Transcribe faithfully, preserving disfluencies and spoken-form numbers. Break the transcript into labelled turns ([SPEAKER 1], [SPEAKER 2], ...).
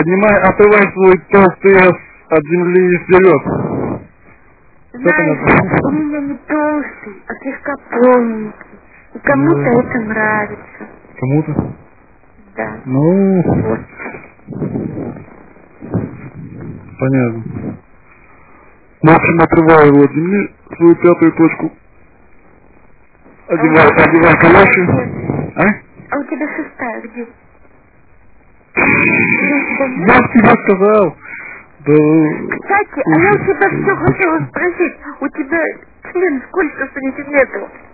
[SPEAKER 1] Поднимай, отрывай свой толстый эс от земли вперед.
[SPEAKER 2] Знаешь, у меня не толстый, а слегка полненький. И кому-то
[SPEAKER 1] ну,
[SPEAKER 2] это нравится.
[SPEAKER 1] Кому-то?
[SPEAKER 2] Да.
[SPEAKER 1] Ну,
[SPEAKER 2] Вот.
[SPEAKER 1] понятно. В общем, отрывай его от земли, свою пятую точку. Одевай,
[SPEAKER 2] а
[SPEAKER 1] одевай калоши. А?
[SPEAKER 2] А у тебя шестая где?
[SPEAKER 1] Я тебе сказал. Да...
[SPEAKER 2] Кстати, а я у тебя все хотела спросить. У тебя член сколько сантиметров?